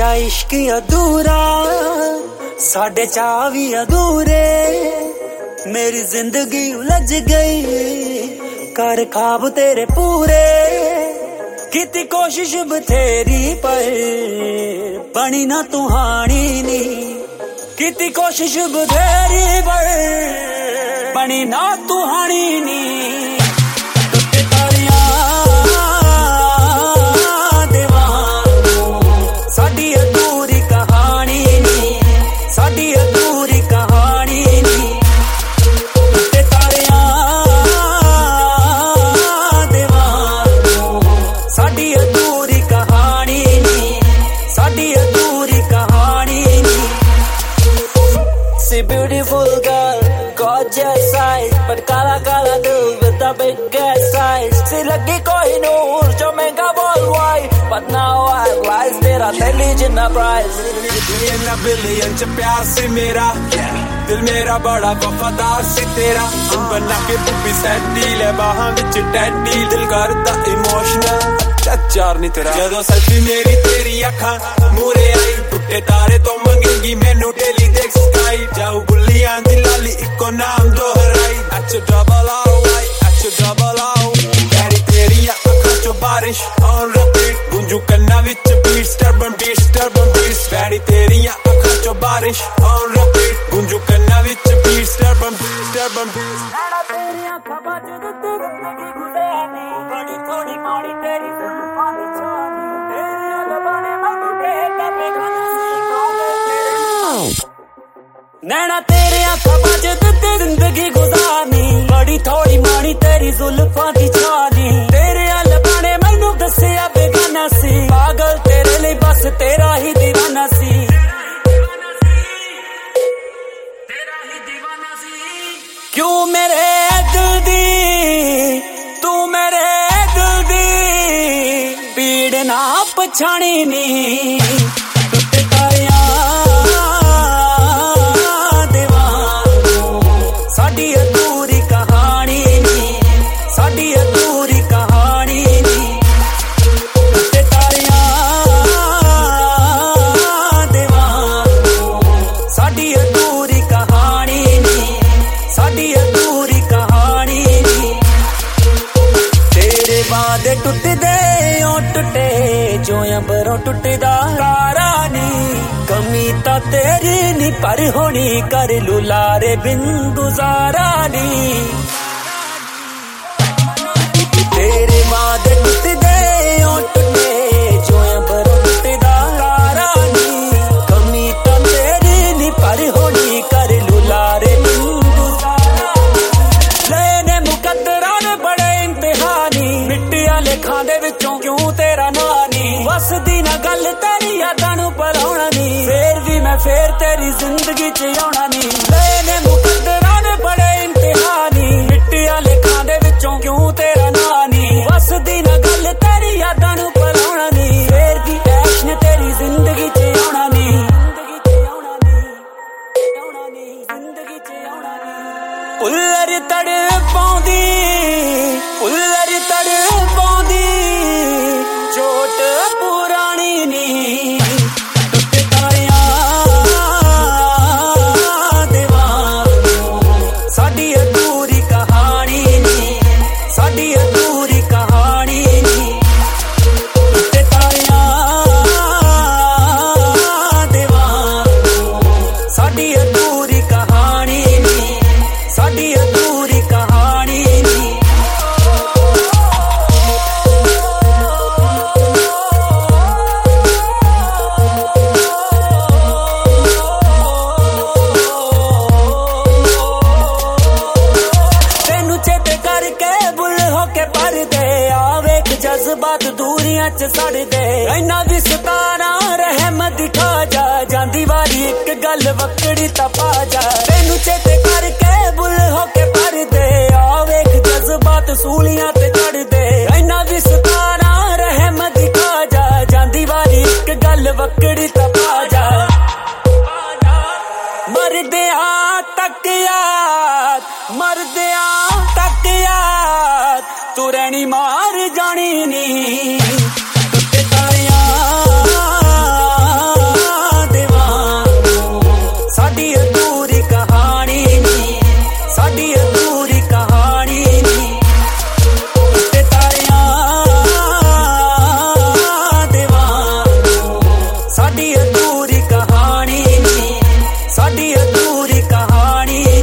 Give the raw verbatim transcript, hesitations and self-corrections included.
तेरा इश्क अधूरा साढ़े चाह भी अधूरे मेरी जिंदगी उलझ गई कर ख्वाब तेरे पूरे किती कोशिश बथेरी पर बनी ना तुहानी नी किती कोशिश बथेरी पर बनी ना तुहानी नी साडी अधूरी कहानी नी साडी अधूरी कहानी नी ते तारियां दीवानो साडी अधूरी कहानी नी साडी अधूरी कहानी नी See beautiful girl, gorgeous eyes but काला काला दिल with a big ass eyes सी लगी कोई नूर जो महंगा worldwide but now I realize तेरा intelligent prize इन्ना बिलियन च प्यार सी मेरा दिल मेरा बड़ा वफादार सी तेरा बना के बुब्बी सैडी ले बाहां विच टैडी दिल करदा इमोशनल चार नहीं तेरा जदों सच्ची मेरी तेरी अखां मूरे आई टुटे तारे तो मंगेगी मैनू डेली देख स्काई जाऊ बुलियां दी लाली इको नाम दोहराई H double R Y H double R तेरी तेरी अखां चो बारिश ऑन रिपीट गूंजू कन्ना विच beats turban beats turban beats baddie तेरी अखां चो बारिश ऑन रिपीट गूंजू कन्ना विच beats turban beats turban beats नाना तेरी अखां बाज दित्ती जिंदगी गुज़ारनी बड़ी थोड़ी माड़ी तेरी जुल्फां दी छानी तेरे लबाने मैनू देख के बेगाना सी तेरे नैना तेरे अखां बाज दित्ती जिंदगी गुज़ारनी बड़ी थोड़ी माड़ी तेरी जुल्फां दी छानी तेरे लबाने मैनू दस्सिया बेगाना सी पागल तेरे लिए बस तेरा ही दीवाना सी क्यों मेरे दिल दी तू मेरे दिल दी पीड़ ना पछाणी नी टुटे तारियां दीवानो साडी अधूरी कहानी नी साडी अधूरी कहानी नी टुटे तारियां दीवानो साडी अधूरी कहानी नी साडी अधूरी कहानी नी तेरे वादे टुटदे ओ टुटे जो अंबरों टुटदा तारा नी कमी ता तेरी नी पर होनी कर लू लारे बिन गुजारा नी तेरे वादे टुटदे ओ टुटे जो अंबरों टुटदा तारा नी कमी ता तेरी नी पर होनी कर लू लारे लेखां दे विचों क्यों तेरा नानी वसदी ना गल तेरी यादां नू भुलाउणा नी फेर भी मैं फेर तेरी जिंदगी च आउणा नी लेने मुकद्दरां ने बड़े इम्तिहानी मिट्टियां लेखां दे विचों क्यों तेरा नानी वसदी ना गल तेरी यादां नू भुलाउणा नी फेर भी ऐश ने तेरी जिंदगी च आउणा नी जिंदगी च आउणा नी उल्लर तड़ पाउंदी उल्लर तड़ चोट पुरानी नी टुटे तारियां दीवानो साडी अधूरी कहानी नी साडी अधूरी कहानी नी टुटे तारियां दीवानो साडी अधूरी कहानी नी साडी अधूरी कहानी नी जज्बात दूरियां च सड़दे इन्ना भी सताना रहमत दिखा जा जांदी वारी एक गल वकड़ी तपा जा तेनू चेते करके बुल होके भरदे आ वेख जज्बात सूलियां ते चढ़दे इन्ना भी सताना रहमत दिखा जा जांदी वारी एक गल वकड़ी तपा जा मरदिया तक याद मरदिया तक याद तू रहनी मार जानी नी टुटे तारियां पूरी कहानी।